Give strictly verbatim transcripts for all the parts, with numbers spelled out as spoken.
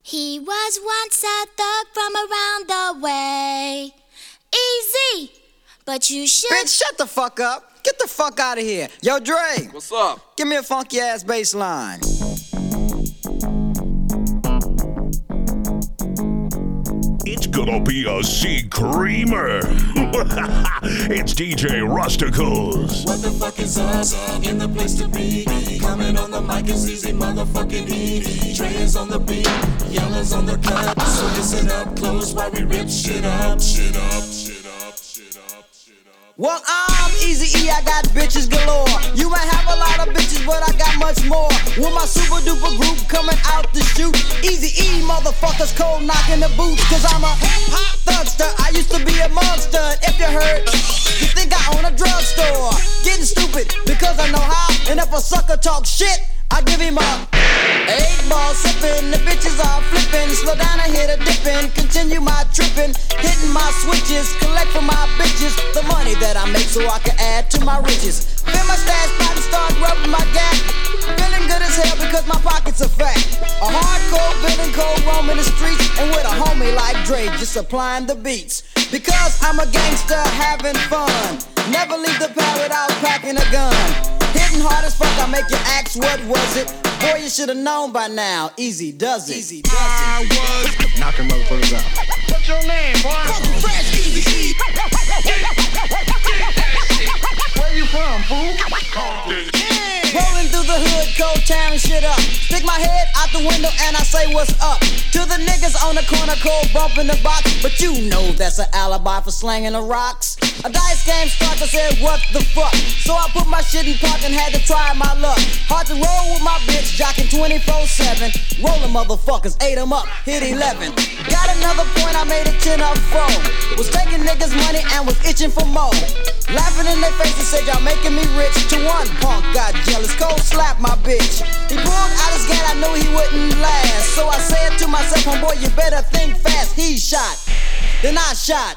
He was once a thug from around the way. Easy, but you should. Bitch, shut the fuck up. Get the fuck out of here. Yo, Dre. What's up? Give me a funky ass bass line. It's gonna be a C-creamer. It's D J Rusticals. What the fuck is up? In the place to be. Coming on the mic is easy, motherfucking E. Trey is on the beat, Yellow's on the cut. So listen up close while we rip shit up. Shit up, shit up, shit up, shit up. Well, I'm Eazy-E, I got bitches galore. You might have a lot of bitches, but I got much more. With my super duper group coming out to shoot. Eazy-E, motherfuckers cold knocking the boots. Cause I'm a hip-hop thugster, I used to be a monster. If you heard, you think I own a drugstore. Getting stupid, because I know how. And if a sucker talk shit, I give him a eight ball sipping, the bitches are flipping. Slow down, I hit a dipping. Continue my tripping, hitting my switches. Collect from my bitches the money that I make so I can add to my riches. Fill my stash pot and start rubbing my gap. Feeling good as hell because my pockets are fat. A hardcore building cold roaming the streets. And with a homie like Dre just supplying the beats. Because I'm a gangster having fun. Never leave the pad without packing a gun. Hitting hard as fuck, I make you ask what was it. Boy, you should've known by now. Easy does it. Easy does it. I was knocking motherfuckers out. What's your name, boy? Fucking fresh, Eazy-E. Where you from, fool? Rolling through the hood, cold tearing shit up. Stick my head out the window and I say what's up. To the niggas on the corner, cold bumping the box. But you know that's an alibi for slanging the rocks. A dice game starts, I said what the fuck. So I put my shit in park and had to try my luck. Hard to roll with my bitch, jocking twenty-four seven. Rolling motherfuckers, ate them up, hit eleven. Got another point, I made it ten up four. Was taking niggas money and was itching for more. Laughing in their faces, said y'all making me rich. To one punk got jealous, cold slapped my bitch. He pulled out his gun, I knew he wouldn't last. So I said to myself, homeboy, you better think fast. He shot, then I shot.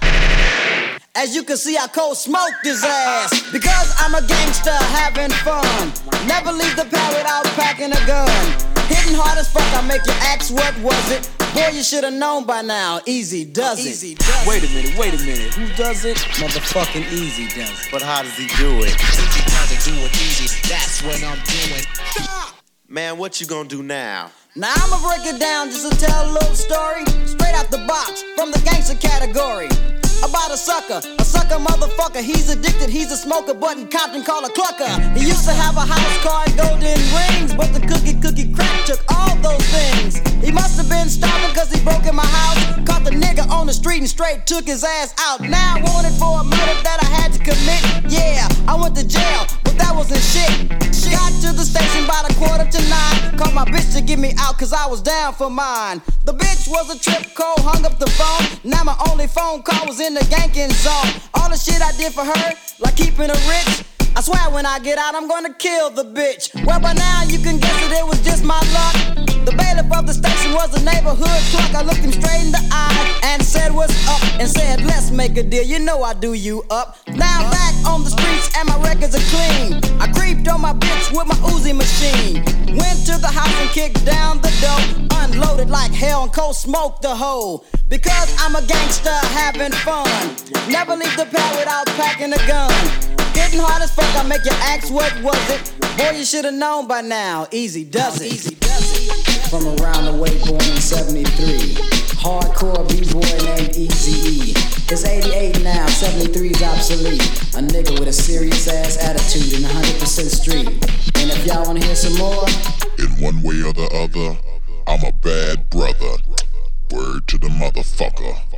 As you can see, I cold smoked his ass. Because I'm a gangster having fun. Never leave the pad without packing a gun. Hitting hard as fuck, I make you ask what was it. Boy, you should've known by now. Easy does it. Easy does it. Wait a minute, wait a minute. Who does it? Motherfucking Easy does it. But how does he do it? Easy does it, do it easy. That's what I'm doing. Man, what you gonna do now? Now I'ma break it down just to tell a little story. Straight out the box, from the gangster category. About a sucker, a sucker motherfucker. He's addicted, he's a smoker, but in Compton called a clucker. He used to have a house car and golden rings, but the cookie cookie crack took all those things. He must have been starving cause he broke in my house. Caught the nigga on the street and straight took his ass out. Now wanted for a murder that I had to commit. Yeah, I went to jail, but that wasn't shit. Got to the station by the quarter to nine. Called my bitch to get me out cause I was down for mine. The bitch was a trip cold, hung up the phone. Now my only phone call was in the ganking zone. All the shit I did for her, like keeping her rich. I swear when I get out I'm gonna kill the bitch. Well by now you can guess that it was just my luck. The bailiff of the station was a neighborhood clerk. I looked him straight in the eye and said what's up. And said let's make a deal, you know I do you up. Now back on the streets and my records are clean. I creeped on my bitch with my Uzi machine. Went to the house and kicked down the door. Unloaded like hell and cold smoked the hole. Because I'm a gangster having fun. Never leave the pad without packing a gun. Getting hard as fuck, I make you ask what was it. Boy, you should've known by now. Easy does it. Easy does it. From around the way, born in seventy-three. Hardcore b-boy named Eazy-E. It's eighty-eight now, seventy-three's obsolete. A nigga with a serious ass attitude in one hundred percent street. And if y'all wanna hear some more, In one way or the other, I'm a bad brother. Word to the motherfucker.